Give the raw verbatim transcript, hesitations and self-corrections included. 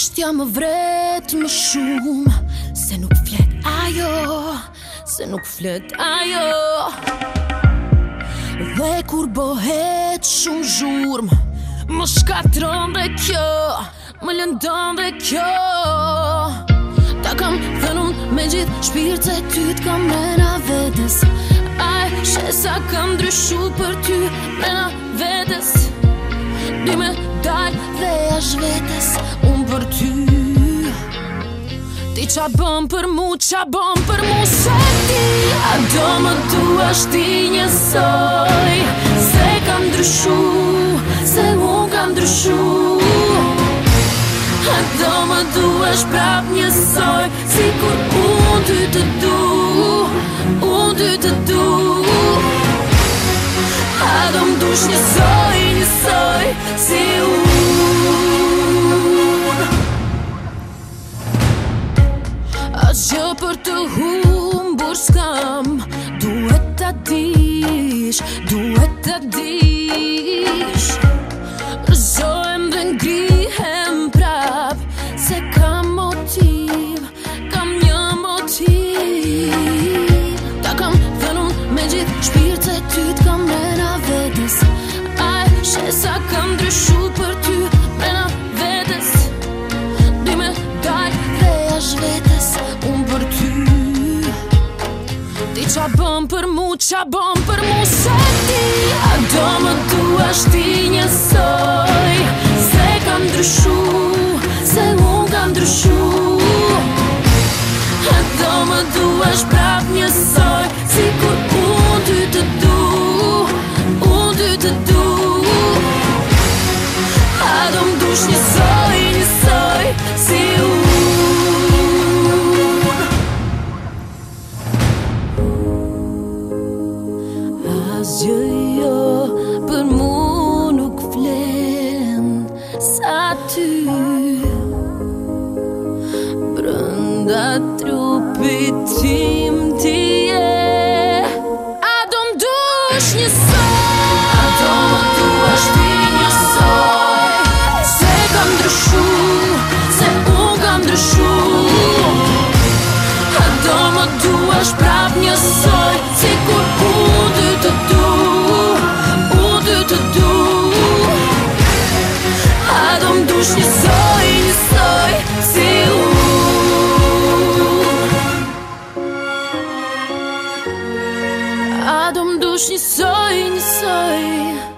Ashtja më vret më shumë se nuk flet ajo, se nuk flet ajo. Dhe kur bohet shumë zhurm, më shkatron dhe kjo, më lëndon dhe kjo. Ta kam thënë unë me gjithë shpirt se ty t'kam mrena vetes. Aj, shesa kam ndryshu për ty mrena vetes. Dy me dal dhe jash vetes, unë për ty. Ti qa bëm për mu, qa bëm për mu se ti. A do më duash ti njësoj, se kam ndryshu, se unë kam ndryshu. A do më duash prap njësoj, si kur unë ty të du, unë ty të du. A do më dush njësoj, njësoj, si unë. Asgjë për të humbur s'kam, duhet ta dish, duhet ta dish. Rëzohem dhe ngrihem prap, se kam motiv, kam një motiv. Ta kam thënë unë me gjithë shpirt se ty t'kam mrena vetes. Aj, shesa kam ndryshu për ty mrena vetes. Dy me dal dhe jash vetes, unë për ty. Ti qa bëm për mu, qa bëm për mu se ti. A do më duash ti njësoj, se kam ndryshu, se unë kam ndryshu. A do më duash prap njësoj, si kur unë ty të du, unë ty të du. A do më dush njësoj, njësoj, si unë. Asgjë jo për mu nuk flen sa ty. Brënda trupit tim ti je. A do m'dush njësoj, a do më duash ti njësoj, se kam ndryshu, se unë kam ndryshu. A do më duash prap njësoj, si kur unë ty të du, unë ty të du. A do m'dush njësoj, njësoj, si unë. A do m'dush njësoj, njësoj.